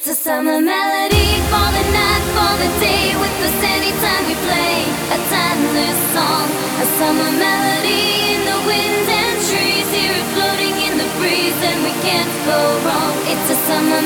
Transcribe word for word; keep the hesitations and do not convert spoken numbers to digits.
It's a summer melody for the night, for the day. With us anytime we play a timeless song. A summer melody in the wind and trees. Hear it floating in the breeze and we can't go wrong. It's a summer